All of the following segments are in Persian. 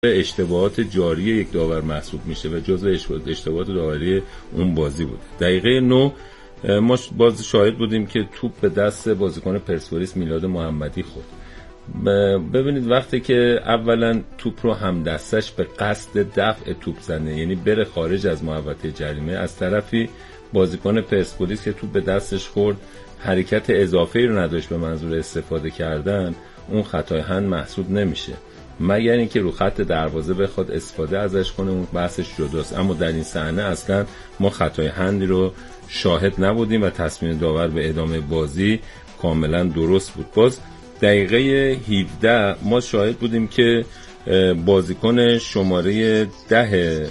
اشتباهات جاری یک داور محسوب میشه و جزو اشتباهات داوری اون بازی بود. دقیقه 9 ما باز شاهد بودیم که توپ به دست بازیکن پرسپولیس میلاد محمدی خورد. ببینید وقتی که اولا توپ رو هم دستش به قصد دفع توپ زنه، یعنی بره خارج از محوطه جریمه، از طرفی بازیکن پرسپولیس که توپ به دستش خورد حرکت اضافه‌ای رو نداشت به منظور استفاده کردن، اون خطای هند محسوب نمیشه مگر اینکه رو خط دروازه بخواد استفاده ازش کنه، اون بحثش جداست. اما در این صحنه اصلا ما خطای هندی رو شاهد نبودیم و تصمیم داور به ادامه بازی کاملا درست بود. باز دقیقه 17 ما شاهد بودیم که بازیکن شماره 10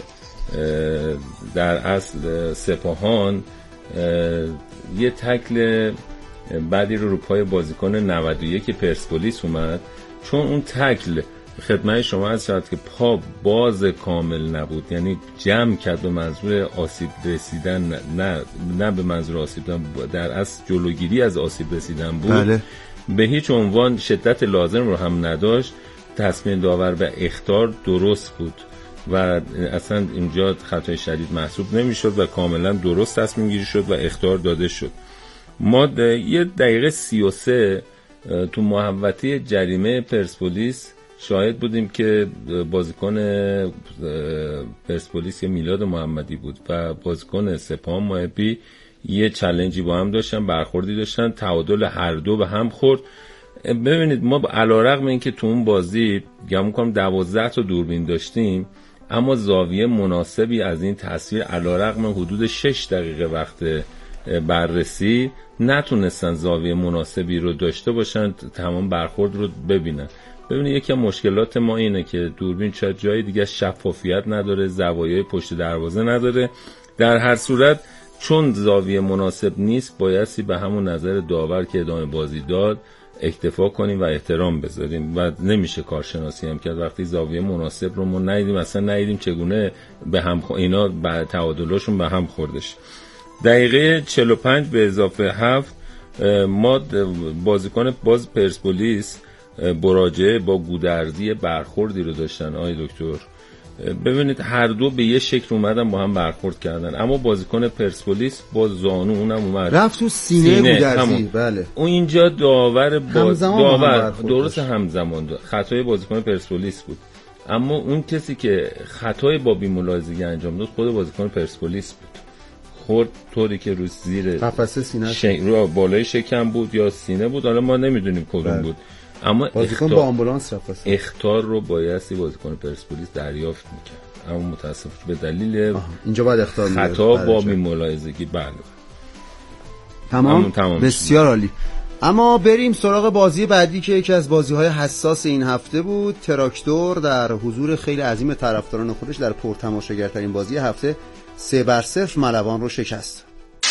در اصل سپاهان یه تکل بعدی رو پای بازیکن 91 پرسپولیس اومد، چون اون تکل خدمت شما عرض شد که پا باز کامل نبود، یعنی جمع کرد به منظور آسیب رسیدن، نه به منظور آسیب رسیدن، در اصل جلوگیری از آسیب رسیدن بود. بله. به هیچ عنوان شدت لازم رو هم نداشت. تصمیم داور به اخطار درست بود و اصلا اینجا خطای شدید محسوب نمیشد و کاملا درست تصمیم گیری شد و اخطار داده شد. ما یه دقیقه 33 تو محوطه جریمه پرسپولیس شاهد بودیم که بازیکن پرسپولیس میلاد محمدی بود و بازیکن سپاهان محبی یه چالنجی با هم داشتن، برخوردی داشتن، تعادل هر دو به هم خورد. ببینید ما علیرغم اینکه تو اون بازی گمان کنم 12 تا دوربین داشتیم، اما زاویه مناسبی از این تصویر علیرغم حدود 6 دقیقه وقت بررسی نتونستن زاویه مناسبی رو داشته باشن تمام برخورد رو ببینن. ببینید یکی از مشکلات ما اینه که دوربین شاید جای دیگه شفافیت نداره، زوایای پشت دروازه نداره. در هر صورت چون زاویه مناسب نیست بایستی به همون نظر داور که ادامه بازی داد اکتفا کنیم و احترام بذاریم و نمیشه کارشناسی هم کرد وقتی زاویه مناسب رو ما ندیدیم، اصلا ندیدیم چگونه به هم اینا به تعادلاشون به هم خوردش. دقیقه 45 به اضافه 7 ما بازیکن باز پرسپولیس براجعه با گودرزی برخوردی رو داشتن. آقای دکتر ببینید هر دو به یه شکل اومدن با هم برخورد کردن، اما بازیکن پرسپولیس با زانو اونم اومد رفت تو سینه گودرزی. بله اون اینجا داور درست همزمان خطای بازیکن پرسپولیس بود، اما اون کسی که خطای با بی‌ملاحظگی انجام داد خود بازیکن پرسپولیس بود. خورد طوری که رو زیر قفسه سینه رو بالای شکم بود یا سینه بود، حالا ما نمیدونیم کدوم بود، اما بازیکن با آمبولانس رفت. اخطار رو بایستی بازیکن پرسپولیس دریافت میکرد، اما متاسفانه به دلیل اینجا باید اخطار خطا با بی‌ملاحظگی. بله تمام بسیار عالی. اما بریم سراغ بازی بعدی که یکی از بازی‌های حساس این هفته بود. تراکتور در حضور خیلی عظیم طرفداران خودش در پرتماشاگرترین بازی هفته 3-0 ملوان رو شکست.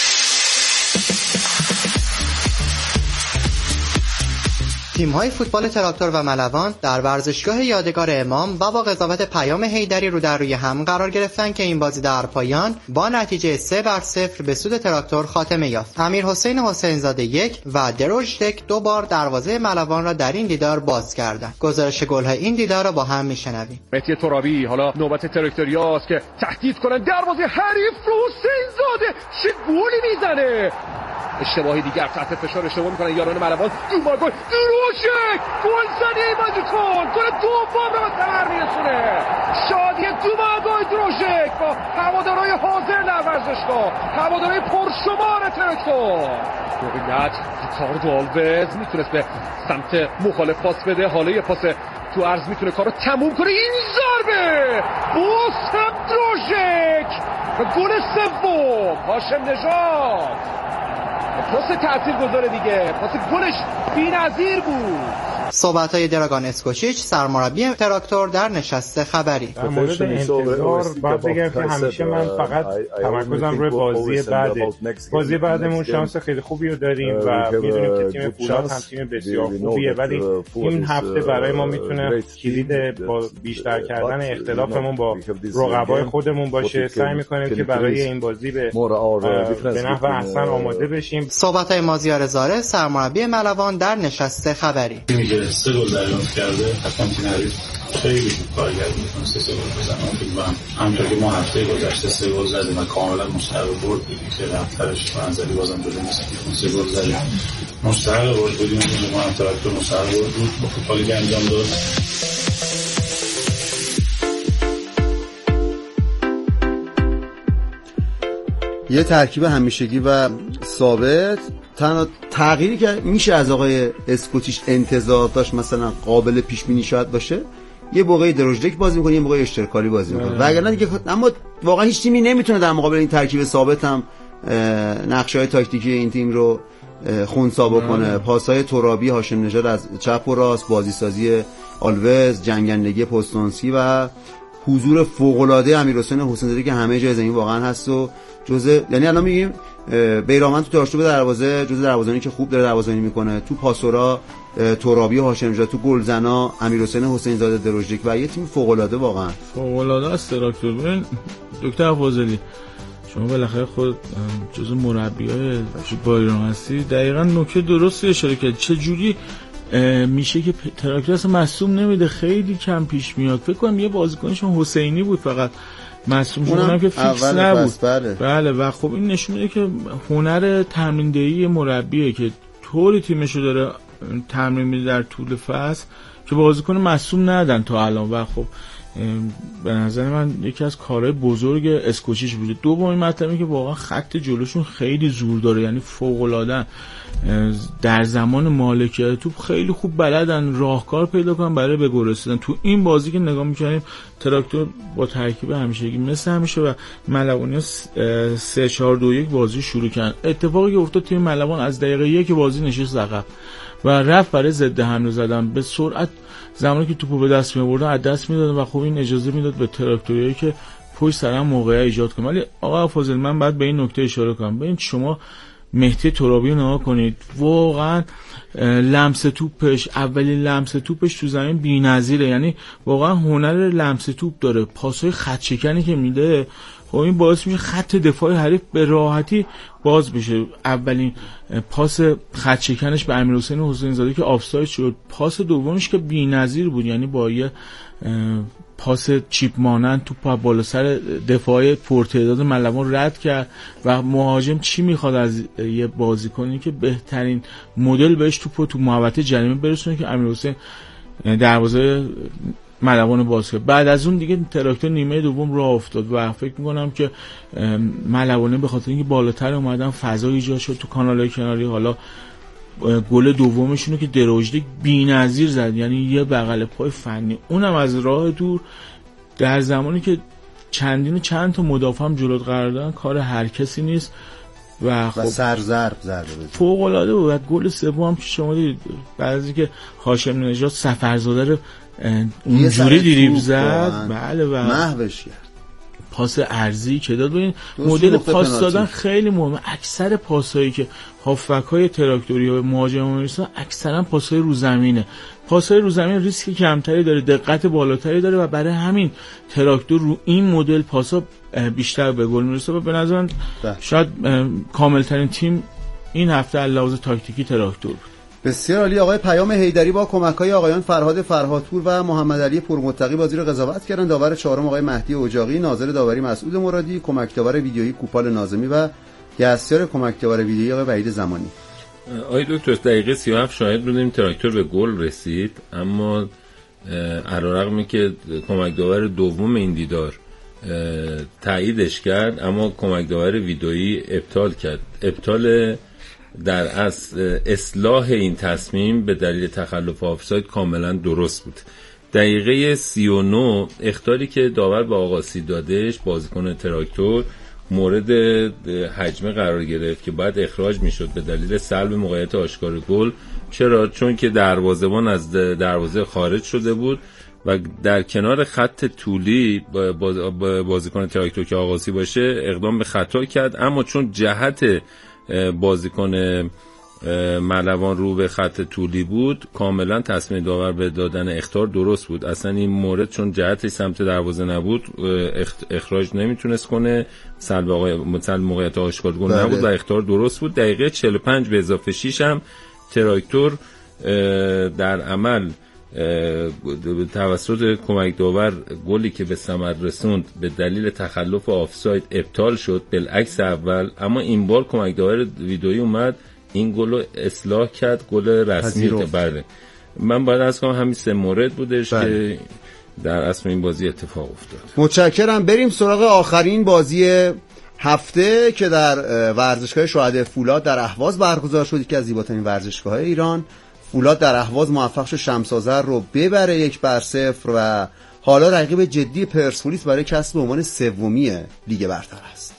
تیم‌های فوتبال تراکتور و ملوان در ورزشگاه یادگار امام و با قضاوت پیام حیدری رو در روی هم قرار گرفتن که این بازی در پایان با نتیجه 3-0 به سود تراکتور خاتمه یافت. امیرحسین حسینزاده 1 و دروژدک 2 بار دروازه ملوان را در این دیدار باز کردند. گزارش گل‌های این دیدار را با هم میشنویم. مهدی ترابی، حالا نوبت تراکتوریاست که تهدید کنن دروازه حریف رو. حسینزاده چه گلی میزنه! اشتباهی دیگر تحت فشار اشتباه میکنن یاران ملوان. دوبار گل دروژک، گل زنی بازیکن، گل دوم رو به ثمر میرسونه. شادی دوبار گل دروژک با هوادارهای حاضر در ورزشگاه، هوادارهای پرشمار تراکتور. موقعیت ریکاردو آلوز میتونست به سمت مخالف پاس بده، حالا یه پاس تو عرض میتونه کارو تموم کنه. این ضربه بوسم دروژک و گل سوم هاشم نژاد. پاس تاثیرگذار دیگه، پاس گلش بی‌نظیر بود. صحبت‌های دراگان اسکوچیچ سرمربی تراکتور در نشست خبری. در مورد انتظار باید بگم که همیشه من فقط تمرکزم روی بازی بعده. بازی بعدمون شانس خیلی خوبی رو داریم و می‌دونیم که تیم فولاد هم تیم بسیار خوبیه، ولی این هفته برای ما میتونه کلید با بیشتر کردن اختلافمون با رقبای خودمون باشه. سعی می‌کنیم که برای این بازی به نحو احسن آماده بشیم. صحبت‌های مازیار زاره سرمربی ملوان در نشست خبری. 3 گل دریافت کرده، حتما تیم حریف خیلی خوب کارگر بود، تونسته 3 گل بزنه. فکر همونطور که ما هفته گذشته 3 گل زدیم و کاملا مستحق برد بودیم که رفتارش منزلی بازم جلوی مثلا 3 گل زدیم، مستحق برد بودیم. ما هم تراکتور مستحق برد بود با فوتبالی که انجام داد. یه ترکیب همیشگی و ثابت. تنها تغییری که میشه از آقای اسکوچیچ انتظار داشت مثلا قابل پیش بینی شاید باشه، یه موقعی دروژدک بازی میکنه، یه موقعی اشتراکالی بازی میکنه، وگرنه دیگه اما واقعا هیچ تیمی نمیتونه در مقابل این ترکیب ثابت هم نقشه‌های تاکتیکی این تیم رو خونسا بکنه. پاس‌های ترابی هاشم نژاد از چپ و راست، بازیسازی آلوز، جنگندگی پستونسکی و حضور فوق‌العاده امیرحسین حسین‌زاده که همه جای زمین واقعا هست و یعنی الان میگیم بیرامند تو تراشوب دروازه جزء دروازه‌بانی که خوب داره دروازه‌بانی میکنه، تو پاسورا ترابی و هاشم نژاد، تو گلزنا امیرحسین حسین‌زاده، دروژدک و یه تیم فوق‌العاده، واقعا فوق‌العاده است. تراکتور ببین دکتر فاضلی، شما بالاخره خود جزء مربیای فوتبال ایران هستی، دقیقاً نکته درستی اشاره کردی. چه جوری میشه که تراکتور اصلا مصدوم نمیده؟ خیلی کم پیش میاد. فکر کنم یه بازیکنشون حسینی بود فقط مصدوم شدن که فیکس نبود. بله و خب این نشون میده که هنر تمرین مربیه که طوری تیمشو داره تمرین میده در طول فصل که بازیکن مصدوم ندن تا الان. و خب به نظر من یکی از کارهای بزرگ اسکوچیچ بوده. دومین مطلبی که واقعا خط جلوشون خیلی زور داره، یعنی فوق‌العاده در زمان مالکیت توپ خیلی خوب بلدن راهکار پیدا کنن برای به گل رسیدن. تو این بازی که نگاه می‌کنیم تراکتور با ترکیب همیشگی مثل همیشه و ملوانی 3-4-2-1 بازی شروع کردن. اتفاقی که افتاد تیم ملوان از دقیقه 1 بازی نشست عقب و رفت برای ضد حمله زدن به سرعت. زمانی که توپو به دست می‌آوردن از دست میدادن و خب این اجازه میداد به تراکتوریایی که پشت سر هم موقعیت ایجاد کنه. ولی آقا فاضل من بعد به این نکته اشاره کنم. ببین شما مهدی ترابی رو نگاه کنید، واقعا لمس توپش، اولین لمس توپش تو زمین بی‌نظیره، یعنی واقعا هنر لمس توپ داره. پاس‌های خط شکنی که میده خب این باعث میشه خط دفاعی حریف به راحتی باز بشه. اولین پاس خط شکنش به امیرحسین حسین‌زاده که آفساید شد، پاس دومش که بی‌نظیر بود، یعنی با یه پاس چیپ مانند توپ بالا سر دفاع پرتعداد ملوان رد کرد. و مهاجم چی میخواد از یه بازیکنی که بهترین مدل بهش توپو تو محوطه جریمه برسونه که امیرحسین دروازه ملوان باز کرد. بعد از اون دیگه تراکتور نیمه دوم راه افتاد و فکر میکنم که ملوانه به خاطر اینکه بالاتر اومدن فضا ایجاد شد تو کانال‌های کناری. حالا گل دومشونو که دروژدک بی‌نظیر زد، یعنی یه بغل پای فنی، اونم از راه دور در زمانی که چند تا مدافع هم جلوت قرار دادن، کار هر کسی نیست و خب سرضرب فوق العاده بود. و گل سوم هم که شما دیدید بعد از اینکه هاشم نژاد سفرزاده رو اونجوری دریبل زد، بله و محوش کرد، پاس ارضی که داد. ببین مدل پاس دادن خیلی مهمه. اکثر پاسایی که هافبک‌های تراکتوری و مهاجما میرسن اکثرا پاسای رو زمینه. پاسای رو زمین ریسک کمتری داره، دقت بالاتری داره و برای همین تراکتور رو این مدل پاسا بیشتر به گل میرسه و به نظر من شاید کاملترین تیم این هفته از لحاظ تاکتیکی تراکتور بود. بسیار عالی. آقای پیام حیدری با کمک‌های آقایان فرهاد فرهادپور و محمد علی پرمتقی بازی رو قضاوت کردن. داور چهارم آقای مهدی اجاقی، ناظر داوری مسعود مرادی، کمک داور ویدیویی کوپال ناظمی و دستیار کمک داور ویدیویی آقای وحید زمانی. آقای دکتر دقیقه 37 شاهد بودیم تراکتور به گل رسید، اما علیرغم که کمک داور دوم این دیدار تاییدش کرد، اما کمک داور ویدیویی ابطال کرد. ابطال در اصلاح این تصمیم به دلیل تخلف آفساید کاملا درست بود. دقیقه 39 اخطاری که داور به آقاسی دادش بازیکن تراکتور مورد هجمه قرار گرفت که بعد اخراج میشد به دلیل سلب موقعیت آشکار گل. چرا؟ چون که دروازه‌بان از دروازه خارج شده بود و در کنار خط طولی بازیکن تراکتور که آقاسی باشه اقدام به خطا کرد، اما چون جهت بازیکن ملوان رو به خط طولی بود کاملا تصمیم داور به دادن اخطار درست بود. اصلا این مورد چون جهتش سمت دروازه نبود اخراج نمیتونست کنه، سلب موقعیت آشکار گل نبود و اخطار درست بود. دقیقه 45 به اضافه 6 هم تراکتور در عمل توسط کمک داور گلی که به ثمر رسوند به دلیل تخلف آفساید ابطال شد بالعکس اول، اما این بار کمک داور ویدئویی اومد این گل رو اصلاح کرد، گل رسمی. بله من باید از کنم همین 3 مورد بودش که در اصل این بازی اتفاق افتاد. متشکرم. بریم سراغ آخرین بازی هفته که در ورزشگاه شهداء فولاد در اهواز برگزار شد، یکی از زیباترین ورزشگاه‌های ایران. فولاد در اهواز موفق شد شمس آذر رو ببره 1-0 و حالا رقیب جدی پرسپولیس برای کسب عنوان سومی لیگ برتر است.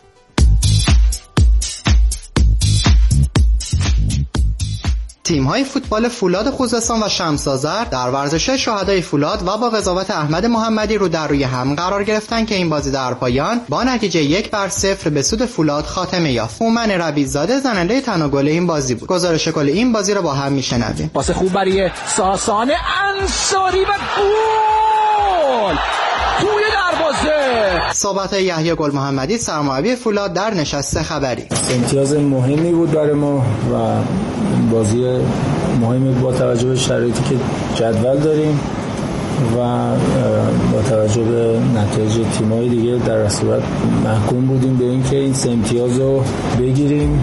تیم‌های فوتبال فولاد خوزستان و شمس آذر در ورزشگاه شهداء فولاد و با قضاوت احمد محمدی رو در روی هم قرار گرفتن که این بازی در پایان با نتیجه 1-0 به سود فولاد خاتمه یافت. هومن ربیع‌زاده زننده تنها گل این بازی بود. گزارش کل این بازی رو با هم میشنویم. پاس خوب برای ساسان انصاری و گل توی دروازه. صحبت یحیی گل محمدی سرمربی فولاد در نشست خبری. امتیاز مهمی بود برای ما و بازی مهمی با توجه به شرایطی که جدول داریم و با توجه به نتایج تیم‌های دیگه در صورت محکوم بودیم به اینکه این 3 امتیاز رو بگیریم.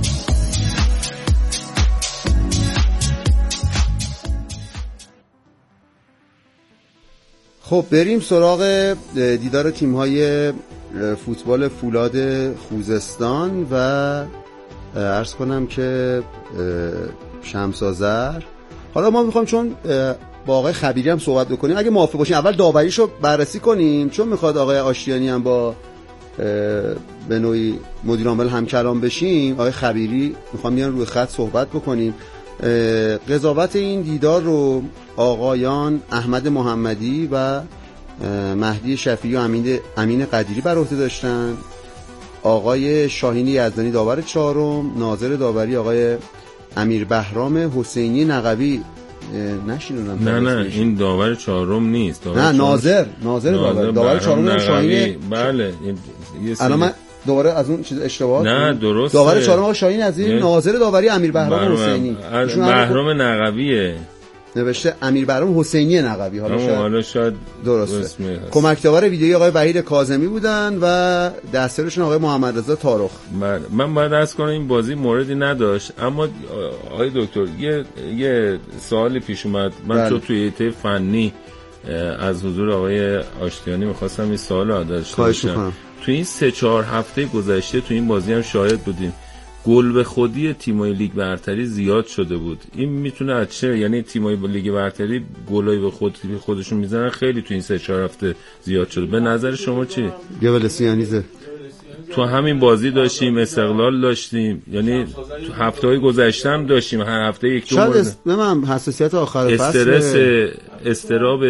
خب بریم سراغ دیدار تیم‌های فوتبال فولاد خوزستان و عرض کنم که شمس آذر. حالا ما میخوایم چون با آقای خبیری هم صحبت بکنیم، اگه موافق باشین اول داوریشو بررسی کنیم، چون میخواد آقای آشتیانی هم با به نوعی مدیر عامل هم کلام بشیم. آقای خبیری میخوام بیان روی خط صحبت بکنیم. قضاوت این دیدار رو آقایان احمد محمدی و مهدی شفیعی و امین قدیری بر عهده داشتن. آقای شاهین یزدانی داور 4م، ناظر داوری آقای امیر بهرام حسینی نقوی. نشینونم نه این داور 4م نیست، نه ناظر داور 4م شاهین. بله الان من دوباره از اون چیز اشتباه. نه درست. داور 4م آقای شاهین یزدانی، ناظر داوری امیر بهرام حسینی. بهرام نقویه نوشته امیر بهرام حسینی نقوی. حالا شاید درسته. کمک داور ویدئویی آقای وحید کاظمی بودن و دستیارشون آقای محمد رضا تارخ. من باید عرض کنم این بازی موردی نداشت، اما آقای دکتر یه سوالی پیش اومد. من چون توی ایته فنی از حضور آقای آشتیانی می‌خواستم این سوالو داشته باشم. توی این 3-4 هفته گذشته توی این بازی هم شاهد بودیم گل به خودی تیمای لیگ برتری زیاد شده بود. این میتونه از چه؟ یعنی تیمای لیگ برتری گلای به خودشون میزنن خیلی تو این 3-4 هفته زیاد شده. به نظر شما چی؟ گبلسیانیزه. تو همین بازی داشتیم، استقلال داشتیم، یعنی تو هفته‌های گذشته هم داشتیم، هر هفته یک دو مورد. شاید حساسیت آخر فصل، استرس، اضطراب،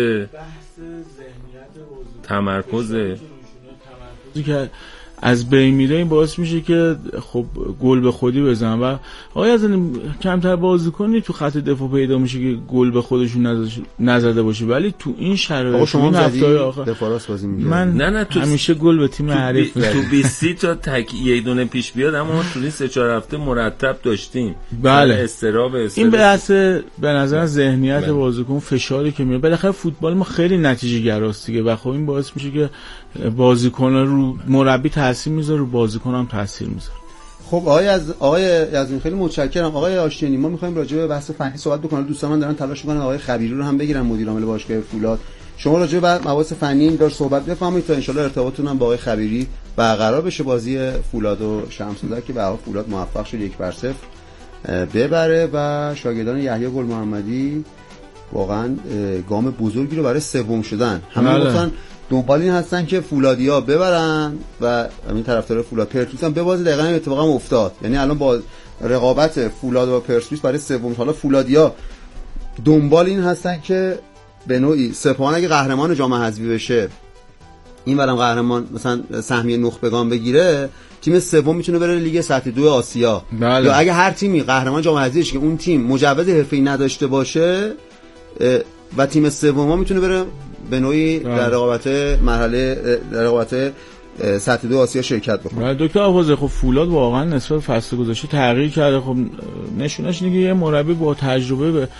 تمرکز که از بین میره. این باعث میشه که خب گل به خودی بزنن و آقای از کمتر بازیکنی تو خط دفاع پیدا میشه که گل به خودشون نزده باشه، ولی تو این شرایط شما این هفته‌های آخر دفاع بازی می‌کنید. من نه همیشه گل به تیم حریف تو 20 تا یک دونه پیش بیاد، اما تو این 3-4 هفته مرتب داشتیم. بله استراب این به نظر ذهنیت بازیکن، فشاری که میاد. بالاخره فوتبال ما خیلی نتیجه گراست دیگه و خب این باعث میشه که بازیکن‌ها رو مربی تاثیر میذاره، رو بازیکن هم تاثیر میذاره. خب آقای یزدانی خیلی متشکرم. آقای آشتیانی ما می‌خوایم راجع به بحث فنی صحبت بکنیم. دوستان من دارن تلاش می‌کنن آقای خبیری رو هم بگیرن، مدیر عامل باشگاه فولاد. شما راجع به مباحث فنی این دار صحبت بفرمایید تا ان شاءالله ارتباطتون هم با آقای خبیری برقرار بشه. بازی فولاد و شمس آذر که به هر حال فولاد موفق شد 1-0 ببره و شاگردان یحیی گل محمدی واقعا گام بزرگی رو برای سوم شدن. همه گفتن دنبال این هستن که فولادیا ببرن و همین طرفدار فولاد پرسپولیس هم ببازه. دقیقاً این اتفاق هم افتاد. یعنی الان با رقابت فولاد و پرسپولیس برای سوم، حالا فولادیا دنبال این هستن که به نوعی سپاهان اگه قهرمان جام حذفی بشه، این برام قهرمان مثلا سهمیه نخبگان بگیره، تیم سوم میتونه بره لیگ سطح 2 آسیا. بله. یا اگه هر تیمی قهرمان جام حذفی بشه که اون تیم مجوز حرفه‌ای نداشته باشه و تیم سوم میتونه بره به نوعی در رقابت سطح 2 آسیا شرکت بکنه. دکتر آوازه خب فولاد واقعا نسبت فصل گذشته تغییر کرده. خب نشونش اینه که یه مربی با تجربه به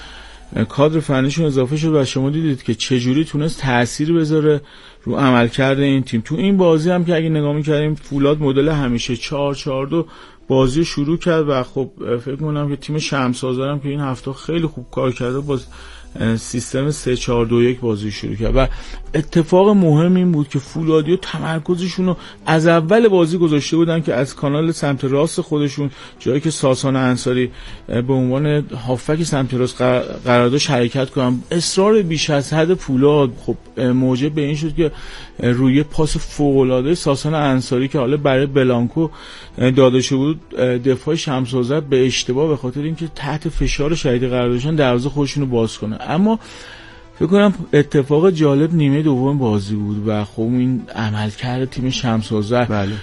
کادر فنیشون اضافه شد و شما دیدید که چجوری تونست تأثیر بذاره رو عملکرد این تیم. تو این بازی هم که اگه نگاه می‌کردیم فولاد مدل همیشه 4-4-2 بازی شروع کرد و خب فکر می‌کنم که تیم شمس آذر هم که این هفته خیلی خوب کار کرده با سیستم 3-4-2-1 بازی شروع کرد و اتفاق مهم این بود که فولادیو تمرکزشون رو از اول بازی گذاشته بودن که از کانال سمت راست خودشون، جایی که ساسان انصاری به عنوان هافک سمت راست قرار داشت حرکت کنن، اصرار بیش از حد فولاد خب موجب به این شد که روی پاس فوق‌العاده ساسان انصاری که حالا برای بلانکو داده شده بود، دفاع شمس آذر به اشتباه به خاطر اینکه تحت فشار شدید قرار داشتن دروازه خودشون رو باز کنه. اما فکر کنم اتفاق جالب نیمه دوم بازی بود و خب این عملکرد تیم شمس آذر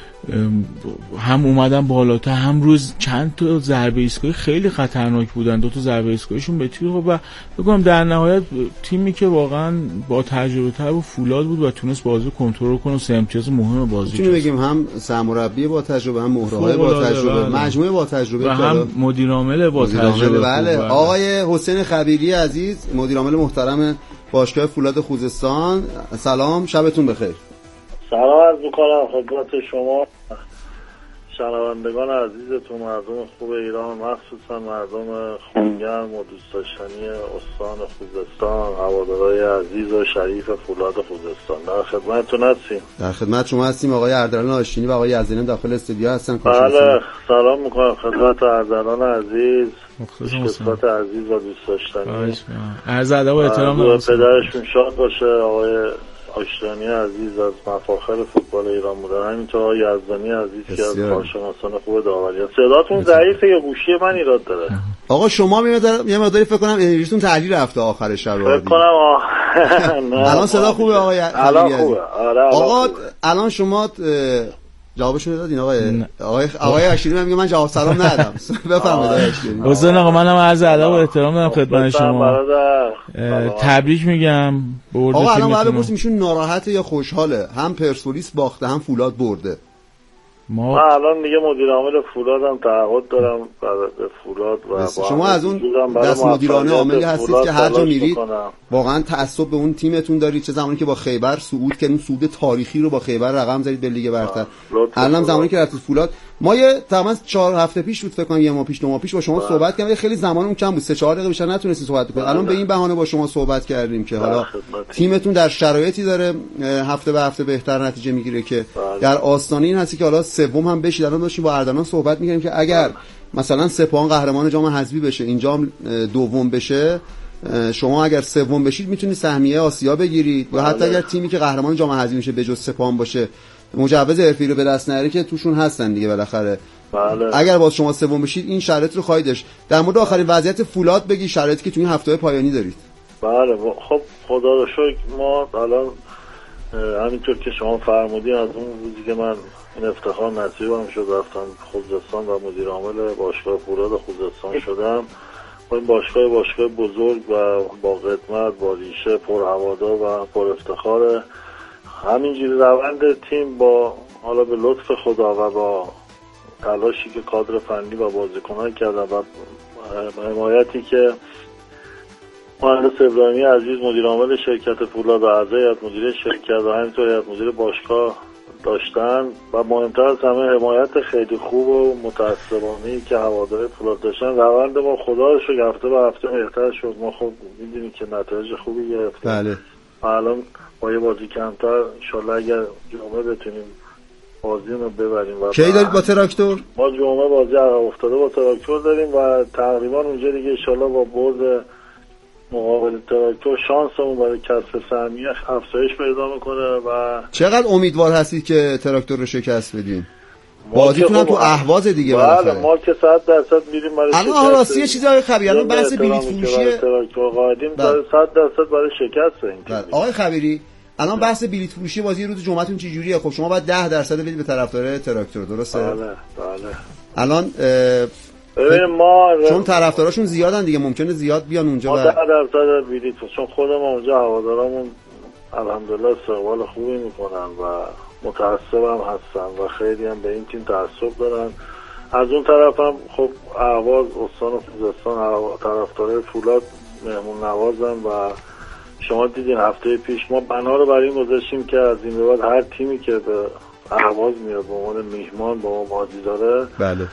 هم اومدن بالاتر، هم روز چند تا ضربه ایستگاهی خیلی خطرناک بودن، 2 تا ضربه ایستگاهیشون به تیر و فکر کنم در نهایت تیمی که واقعا با تجربه تر و فولاد بود و تونست بازی کنترل کنه و 3 امتیاز مهم بازی میتونیم بگیم هم سرمربی با تجربه، هم مهره‌های با تجربه، مجموعه با تجربه و هم مدیر عامل با تجربه. بله آقای حسین خبیری عزیز، مدیر عامل محترم باشگاه فولاد خوزستان، سلام، شبتون بخیر. سلام عرض می‌کنم خدمت شما شنوندگان عزیزتون، مردم خوب ایران، مخصوصا مردم خونگرم و دوست داشتنی استان خوزستان، هوادارهای عزیز و شریف فولاد خوزستان. در خدمتتون هستیم. در خدمت شما هستیم. آقای اردلان آشینی و آقای یزدانی داخل استودیو هستن. بله سلام میکنم خدمت اردلان عزیز، خدمت عزیز و دوست داشتنی. عرض ادب و احترام دارم. پدرشون شاد باشه. آقای آشتانی عزیز از مفاخر فوتبال ایران بودن، همینطور آقای یزدانی عزیز که از کارشناسان خوب داوری. صداتون ضعیفه یا گوشی من ایراد داره؟ آقا شما یه مقداری فکر کنم انرژیتون تعلیل رفته آخر شب. فکر کنم الان صدا خوبه آقای الان خوبه. آقا الان شما جوابشون دادین آقای اشیری میگه من جواب سلام ندادم. بفرمایید آقای اشیری. حسین آقا منم عرض ادب و احترام دارم خدمت شما. تبریک میگم برده. آقا الان بعد بپرسیم ایشون ناراحته یا خوشحاله؟ هم پرسپولیس باخته هم فولاد برده. من الان دیگه مدیر عامل فولادم تعهد دارم به فولاد و شما از اون دست مدیرانه عاملی هستید که هر جا میرید واقعا تعصب به اون تیمتون دارید. چه زمانی که با خیبر صعود کردین، صعود تاریخی رو با خیبر رقم زدید به لیگ برتر، الان زمانی که رفتید فولاد. ما یه تقریبا 4 هفته پیش بود، فکر کنم یه ماه پیش 2 ماه پیش با شما صحبت کردیم، خیلی زمانمون کم بود، 3-4 دقیقه بیشتر نتونستیم صحبت کنیم. الان به این بهانه با شما صحبت کردیم که حالا تیمتون در شرایطی داره هفته به هفته بهتر نتیجه میگیره که در آستانه این هستی که حالا سوم هم بشید. الان داشتیم با اردلان صحبت می‌کردیم که اگر مثلا سپاهان قهرمان جام حذفی بشه، اینجا دوم بشه، شما اگر سوم بشید میتونید سهمیه آسیا بگیرید و حتی اگر تیمی که قهرمان جام حذفی میشه بجز سپاهان باشه مجوز حرفه‌ای رو به دست نیاره که توشون هستن دیگه بالاخره. اگر باز شما سوم بشید این شرایط رو خواهید داشت. در مورد آخرین وضعیت فولاد بگی، شرایطی که توی این هفته پایانی دارید. بله خب خدا رو شکر ما الان همینطور که شما فرمودین از اون روزی که من این افتخار نصیبم شد رفتم خوزستان و مدیر عامل باشگاه فولاد خوزستان شدم. این باشگاه بزرگ و با قدمت، با ریشه، پر هوادار و پر افتخار. همینجوری روند تیم با حالا به لطف خدا و با تلاشی که کادر فنی و بازیکنان کردن و حمایتی که مهندس ابراهیمی عزیز مدیر عامل شرکت فولاد و اعضای هیئت مدیره شرکت و همینطور هیئت مدیره باشگاه داشتن و مهمتر از همه حمایت خیلی خوب و متعصبانه‌ای که هواداری فولاد داشتن، روند ما خدا رو شکر هفته به هفته بهتر شد. ما خب می‌دونیم که نتایج خوبی گرفتیم. بله. الان با یه بازی کمتر انشالله اگر جمعه بتونیم بازی رو ببریم. و کی دارید با تراکتور؟ ما جمعه بازی عقب افتاده با تراکتور داریم و تقریبا اونجا دیگه انشالله با برد مقابل تراکتور شانسمون برای کسب سهمیه افزایش پیدا میکنه. و چقدر امیدوار هستید که تراکتور رو شکست بدین؟ بازیتون هم تو اهواز دیگه بالاخره. بله ما که 100% میریم برای شکست. الان راستی یه چیزی خبیری، الان بحث بلیط فروشی تراکتور قاعدیم 100% برای شکست این. آقای خبیری الان بحث بلیط فروشی بازی روز جمعهتون چه جوریه؟ خب شما باید 10% بدید به طرفدار تراکتور، درسته؟ بله. الان ما چون طرفداراشون زیادن دیگه ممکنه زیاد بیان اونجا و 10% بلیط، چون خودمون اونجا هوادارمون الحمدلله استقبال خوبی میکنن و متعصب هم هستن و خیلی هم به این تیم تعصب دارن. از اون طرف هم خب اهواز استان خوزستان طرفدارای فولاد مهمون نوازن و شما دیدین هفته پیش ما بنا رو برای این گذاشتیم که از این به بعد هر تیمی که به اهواز میاد به عنوان میهمان با ما بازی داره، بله،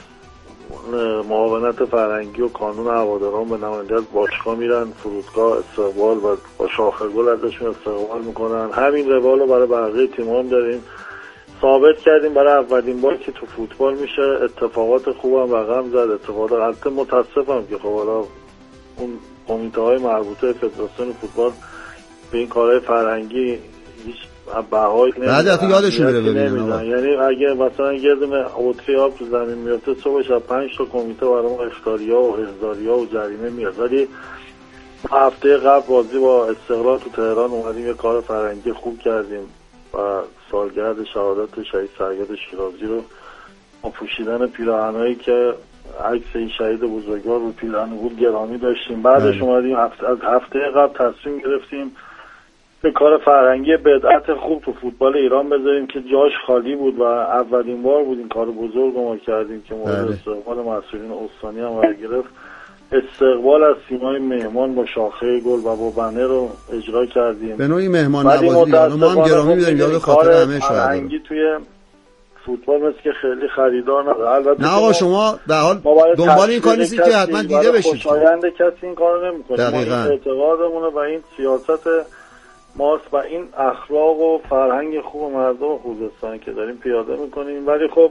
معاونت فرهنگی و کانون هواداران به نماینده از باشگاه میرن فرودگاه استقبال و با شاخه گل ازشون استقبال میکنن. همین روال رو برای بقیه تیم‌ها هم داریم. ثابت کردیم برای اولین بار که تو فوتبال میشه اتفاقات خوبم رقم زد. اتفاقات البته متاسفم که خب حالا اون کمیته‌های مربوطه فدراسیون فوتبال به این کارهای فرهنگی هیچ بهایی بعد یادشون بره ببینن. یعنی اگه مثلا یه دونه بطری آب تو زمین میفته صبح شب 5 تا کمیته برای ما اخطاریا و هزاریا و جریمه میاد. ولی هفته قبل بازی با استقلال تو تهران اومدیم یه کار فرهنگی خوب کردیم و سالگرد شهادت شهید سرگرد شیرازی رو با پوشیدن پیراهنایی که عکس این شهید بزرگوار رو پیراهن بود گرامی داشتیم. بعدش اومدیم هفته قبل تصمیم گرفتیم به کار فرهنگی بدعت خوب تو فوتبال ایران بذاریم که جاش خالی بود و اولین بار بود این کار بزرگ ما کردیم که مورد استقبال مسئولین استانی هم قرار گرفت. استقبال از تیم‌های مهمان با شاخه گل و با بنر رو اجرا کردیم. به نوعی مهمان نوازی ما هم گرامی می‌داریم یاد خاطر همه فرهنگی توی فوتبال مثل که خیلی خریدار نداره. نه آقا شما به حال دنبال این کار نیستید که حتما دیده بشید. خوشایند کسی این کارو نمی‌کنه. ما این اعتقادمونه و این سیاست ماست و این اخلاق و فرهنگ خوب مردم خوزستان که داریم پیاده میکنیم. ولی خب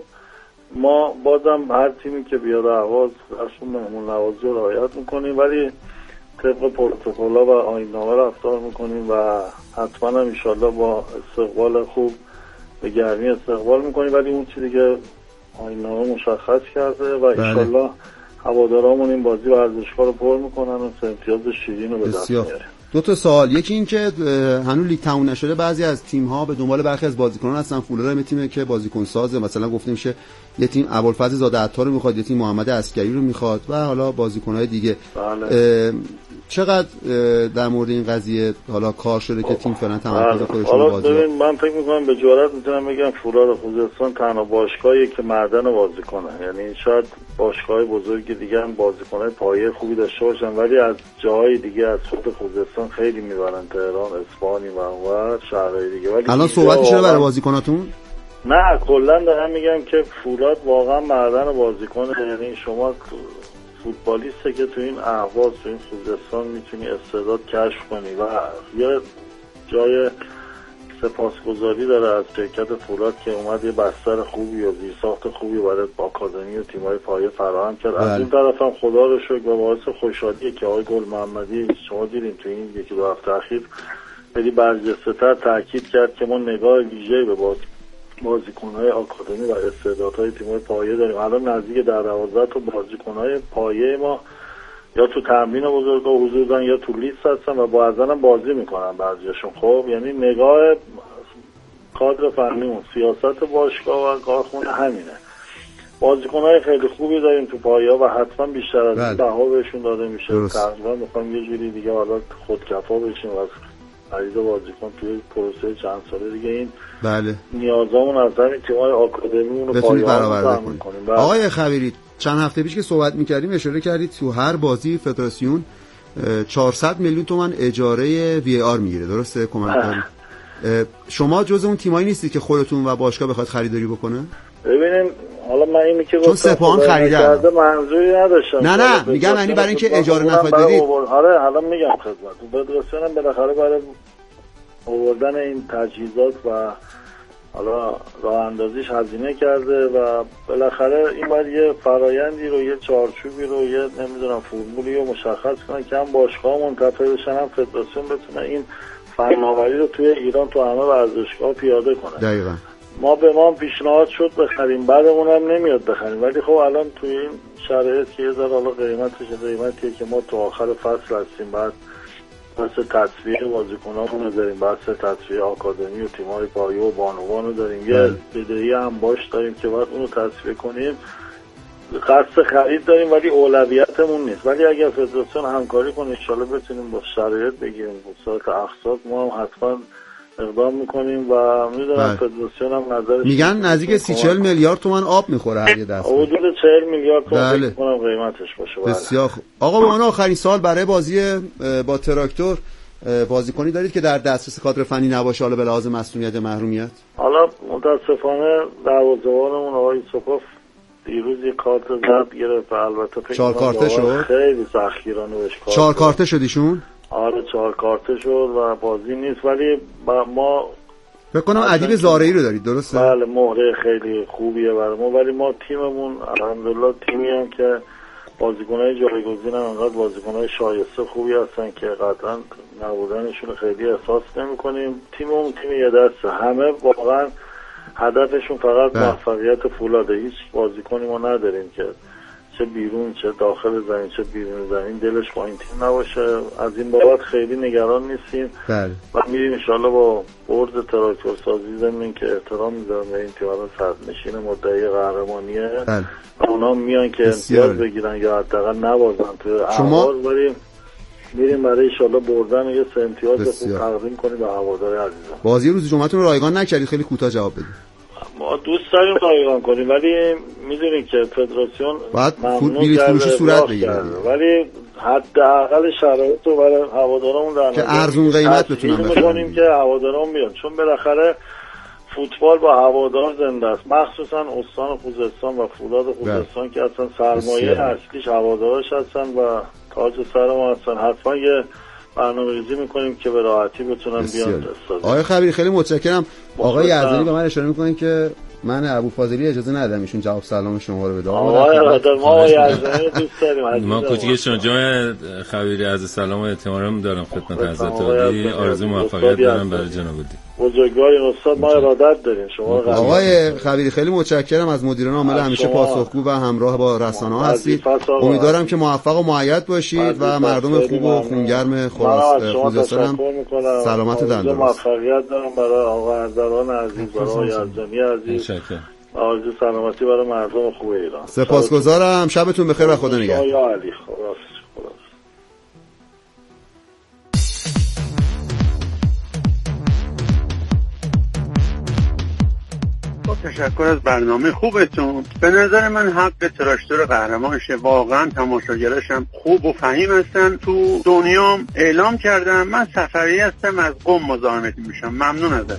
ما بازم هر تیمی که بیاد اهواز اصلا مهمون نوازی رو رعایت میکنیم ولی طبق پروتکل‌ها و آیین‌نامه رفتار میکنیم و حتما هم انشالله با استقبال خوب به گرمی استقبال میکنیم. ولی اون چیزی که آیین‌نامه مشخص کرده و انشالله هوادارامون این بازی ورزشگاه رو پر میکنن و امتیاز شیرین رو به دست میارن. دو تا سوال، یکی این که هنوز لیگ تموم نشده بعضی از تیم‌ها به دنبال برخی از بازیکنان هستن. فولاد تیمی که بازیکن سازه، مثلا گفتیم که یه تیم ابوالفضل زاده عطار رو میخواد، یه تیم محمد عسکری رو میخواد و حالا بازیکن‌های دیگه. بله. چقدر در مورد این قضیه حالا کار شده که تیم فعلا تمرکز خودش رو بازی؟ ببین من فکر می‌کنم به جرئت میتونم بگم فولاد خوزستان تنها باشگاهیه که معدن بازیکنه. یعنی شاید باشگاه‌های بزرگ دیگه هم بازیکن‌های پایه خوبی داشته باشن ولی از جاهای دیگه از خود خوزستان خیلی میبرن، تهران، اصفهان و شهرهای دیگه. ولی الان صحبتی شده برای بازیکناتون؟ نه کلا دارم میگم که فولاد واقعا معدن بازیکنه. یعنی شما فوتبالیسته که تو این اهواز تو این خوزستان میتونی استعداد کشف کنی و یه جای سپاسگزاری داره از شرکت فولاد که اومد یه بستر خوبی و زیرساخت خوبی برای آکادمی و تیم‌های پایه فراهم کرد. از این طرف هم خدا رو شکر و باعث خوشحالیه که آقای گل محمدی شما دیدین تو این یکی دو هفته اخیر خیلی برجسته‌تر تاکید کرد که ما نگاه ویژه‌ای به بازیکن‌های آکادمی و استعدادهای تیم‌های پایه داریم. الان نزدیک 12 تا بازیکن‌های پایه ما یا تو تمرین بزرگا حضور دارن یا تو لیست هستن و بعضا هم بازی میکنن بعضیاشون. خب یعنی نگاه کادر فنیمون، سیاست باشگاه و کارخونه همینه. بازیکن‌های خیلی خوبی داریم تو پایه و حتما بیشتر از این بها بهشون داده میشه. تقریبا میخوام یه جوری دیگه حالا خودکفا بشیم و خرید بازیکن توی پروسه چند ساله دیگه این نیازامون از همین تیم‌های آکادمیمون رو پایه‌ها برآورده کنیم. آقای خبیری چند هفته پیش که صحبت می‌کردیم اشاره کردید تو هر بازی فدراسیون 400 میلیون تومان اجاره وی آر میگیره، درسته؟ کمک‌کاری. شما جز اون تیمایی نیستید که خودتون و باشگاه بخواد خریداری بکنه؟ ببینیم حالا من اینی که چون سپاهان خریدن منظوری نداشتم. نه میگم یعنی برای اینکه اجاره نخواهید بدید. آره حالا میگم خدمتتون فدراسیون هم بالاخره برای آوردن این تجهیزات و حالا راه اندازیش هزینه کرده و بالاخره این باید یه فرایندی رو یه چارچوبی رو یه نمیدونم فرمولی رو مشخص کنن که هم باشگاه منتفع بشن هم فدراسیون بتونه این فناوری رو توی ایران تو همه ورزشگاه پیاده کنه. دقیقاً ما به ما پیشنهاد شد بخریم بعدمون هم نمیاد بخریم ولی خب الان توی این شرایط که یه ذره حالا قیمتیه که ما تو آخر فصل هستیم بعد بحث تصفیه بازیکنامون رو داریم، بحث تصفیه آکادمی و تیم‌های پایه و بانوان رو داریم، یه بدهی هم باش داریم که باید اونو تصفیه کنیم. قصد خرید داریم ولی اولویتمون نیست. ولی اگر فدراسیون همکاری کنه ان شاءالله بتونیم با شرایط بگیریم با سایت اقساط ما هم حتما اقدام میکنیم و میدونم فدراسیون هم نظرش میگن نزدیک 30-40 میلیارد تومان آب میخوره هر یه دست. حدود 40 میلیارد تومان فکر کنم قیمتش باشه. بسیار خوب. آقا به عنوان آخرین سال برای بازی با تراکتور بازیکنی دارید که در دسترس کادر فنی نباشه، حالا به لحاظ مسئولیت محرومیت؟ حالا متاسفانه دروازه‌بانمون آقای یوسفوف دیروز یک کارت زرد گرفت، البته فکر 4 کارته شد، خیلی سختگیرانه بهش کارت 4 کارته شد ایشون. آره 4 کارته شد و بازی نیست، ولی ما فکر کنم ادیب زارعی رو دارید، درسته؟ بله مهره خیلی خوبیه برای ما، ولی ما تیممون الحمدلله تیمی هم که بازیکن‌های جایگزین هم انقدر بازیکن‌های شایسته خوبی هستن که قطعا نبودنشون خیلی احساس نمی‌کنیم. تیممون تیم یه دسته، همه واقعا هدفشون فقط موفقیت فولاده. هیچ بازیکنی ما نداریم که چه بیرون چه داخل زمین چه بیرون زمین دلش با این تیم نباشه. از این بابت خیلی نگران نیستیم و میریم انشالله با بورد تراکتور سازی زمین که احترام میذارم به این تیم، صدرنشین مدعی قهرمانیه و اونا میان که امتیاز بگیرن یا حداقل نبازن تو احواز، ولی میریم برای انشالله بردن یه 3 امتیاز خوب تقدیم کنیم به هوادار عزیزم. بازی روز جمعهتون رو رایگان نکردید، خیلی کوتاه جواب بدید. ما دوست داریم رایگان کنیم ولی میدونید که فدراسیون ممنوع کرده صورت بگیره، ولی حداقل شرایط رو برای هوادارمون در که ارزون قیمت بتونن بخریم که هوادارمون بیان، چون بالاخره فوتبال با هوادار زنده است، مخصوصا استان خوزستان و فولاد خوزستان که اصلا سرمایه اصلیش هوادارش هستن و تاج سر ما هستن. حتما یه برنامه‌ریزی می‌کنیم که به راحتی بتونن بیان استاد. آقای خبیری خیلی متشکرم. آقای یزدانی به من اشاره می‌کنن که من ابوالفاضلی اجازه ندادم ایشون جواب سلام شما رو بده. ما یزدانی دوست داریم. ما کوچیک شما خبیری از سلام و احترام دارم خدمت حضرت عالی، آرزوی موفقیت دارم برای جناب عالی. بزرگوارین استاد ما ارادت داریم. شما آقای خبیری خیلی متشکرم از مدیران عامل، همیشه پاسخگو و همراه با رسانه‌ها هستید. امیدوارم که موفق و مؤید باشید و مردم خوب و خونگرم خوزستان سلامت دندان. موفقیت دارم برای آقا اردلان عزیز، برای یزدانی عزیز. آرزوی سلامتی برای مردم خوب ایران. سپاسگزارم. شبتون بخیر و خدا نگهدار. یا علی خدا. تشکر از برنامه خوبتون. به نظر من حق تراکتور قهرمانشه، واقعا تماشاگرش هم خوب و فهیم هستن. تو دنیام اعلام کردم من سفری هستم، از قم مزاحمت میشم. ممنون ازت.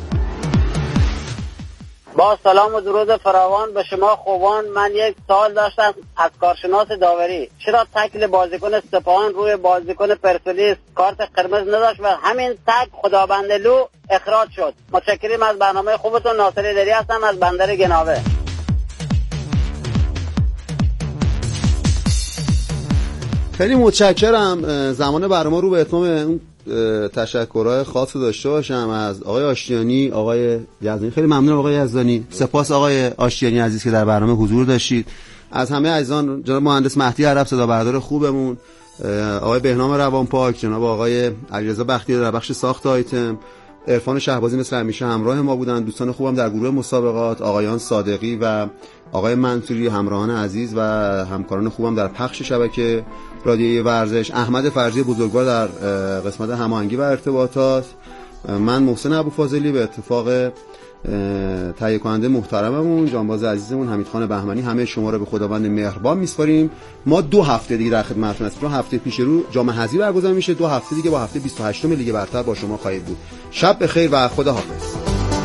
با سلام و درود فراوان به شما خوبان. من یک سوال داشتم از کارشناس داوری، چرا تکل بازیکن سپاهان روی بازیکن پرسپولیس کارت قرمز نداشت و همین تک خدابندلو اخراج شد؟ متشکرم از برنامه خوبتون. ناصری دری هستم از بندر گناوه. خیلی متشکرم. زمان برنامه رو به اتمام اون تشکرهای خاص داشته باشم از آقای آشتیانی، آقای یزدانی. خیلی ممنونم آقای یزدانی. سپاس آقای آشتیانی عزیز که در برنامه حضور داشتید. از همه عزیزان جناب مهندس مهدی عرب صدا بردار خوبمون، آقای بهنام روانپاک، جناب آقای علیرضا بختیاری در بخش ساخت آیتم، عرفان شهبازی مثل همیشه همراه ما بودن، دوستان خوبم در گروه مسابقات، آقایان صادقی و آقای منصوری همراهان عزیز و همکاران خوبم در پخش شبکه رادیویی ورزش، احمد فرزی بزرگوار در قسمت هماهنگی و ارتباطات، من محسن ابوالفاضلی به اتفاق تهیه کننده محترممون جانباز عزیزمون حمیدخان بهمنی، همه شما رو به خداوند مهربان میسپاریم. ما 2 هفته دیگه در خدمتتون هستیم. هفته پیش رو جام حذفی برگزار میشه، 2 هفته دیگه با هفته 28م لیگ برتر با شما خواهید بود. شب بخیر و خداحافظ.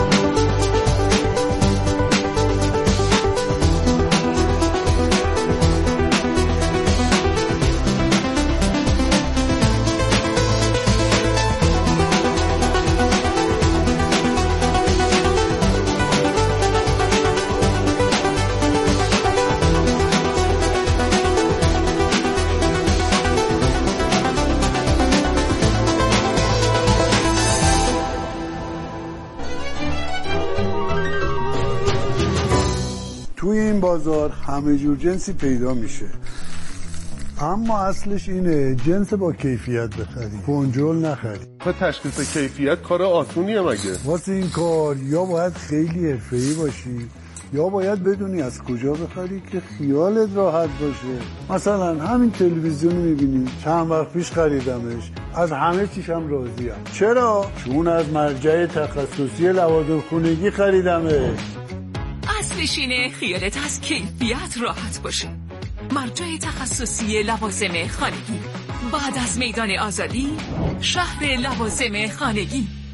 بازار همه جور جنسی پیدا میشه، اما اصلش اینه جنس با کیفیت بخری، کنجول نخری. تشخیص کیفیت کار آسونیه مگه؟ واسه این کار یا باید خیلی حرفه‌ای باشی یا باید بدونی از کجا بخری که خیالت راحت باشه. مثلا همین تلویزیون میبینی چند وقت پیش خریدمش، از همه چیشم راضیم. چرا؟ چون از مرجع تخصصی لوازم خونگی خریدمه. اصلش اینه خیالت از کیفیت راحت باشه. مرجع تخصصی لوازم خانگی، بعد از میدان آزادی، شهر لوازم خانگی.